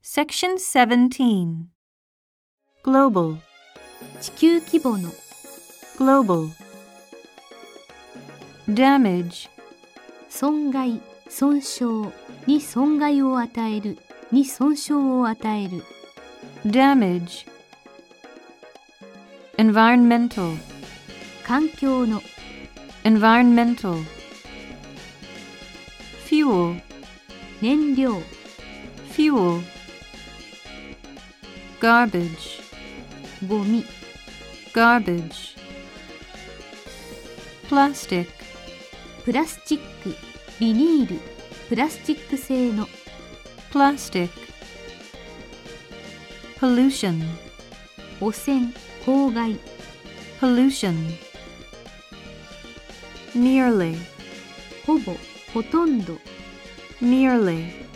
Section 17 Global 地球規模の Global Damage 損害、損傷に損害を与えるに損傷を与える Damage Environmental 環境の Environmental Fuel 燃料 Fuel Garbage ゴミ Garbage Plastic プラスチック、ビニール、プラスチック製の Plastic Pollution 汚染、公害 Pollution Nearly ほぼ、ほとんど Nearly